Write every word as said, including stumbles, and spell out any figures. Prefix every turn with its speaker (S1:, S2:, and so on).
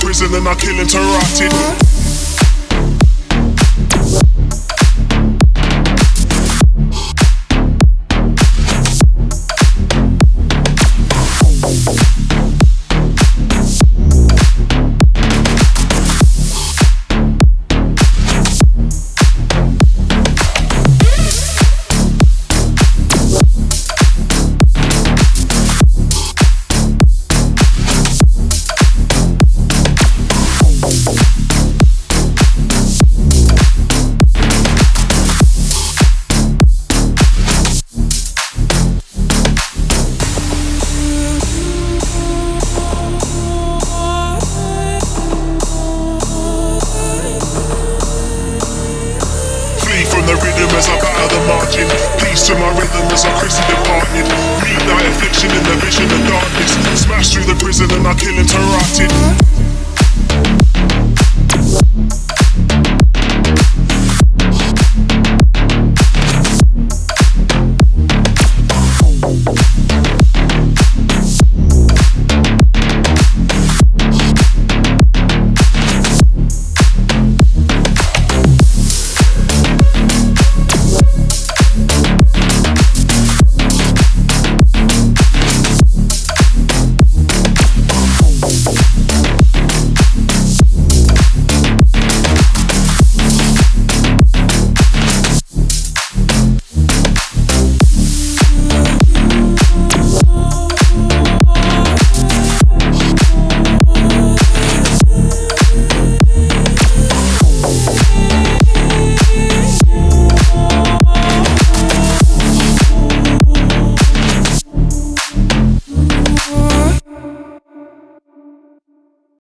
S1: prison and I kill him to rotted. The rhythm as I batter the margin. Peace to my rhythm as I Chrissy departed. Midnight affliction in the vision of darkness. Smash through the prison and I kill him to rotted.